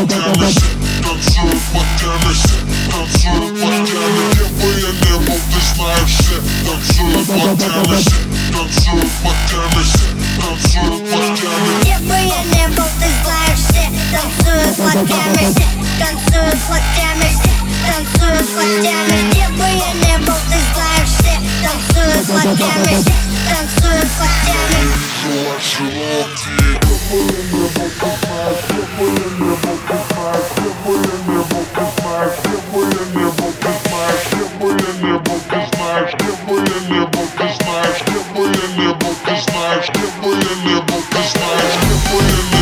Танцуют под темы, танцуют под темы. Где бы я не был, ты знаешь, все танцуют под темы, танцуют под темы, танцуют под темы. Где бы я не был, ты знаешь, все танцуют под темы, танцуют под темы, танцуют под темы. Где бы я не был, ты знаешь, все танцуют под темы, танцуют под темы. Где бы я не был, ты знаешь, где бы я не был, ты знаешь, где бы я не был, ты знаешь, где бы я не был, ты знаешь, где бы я не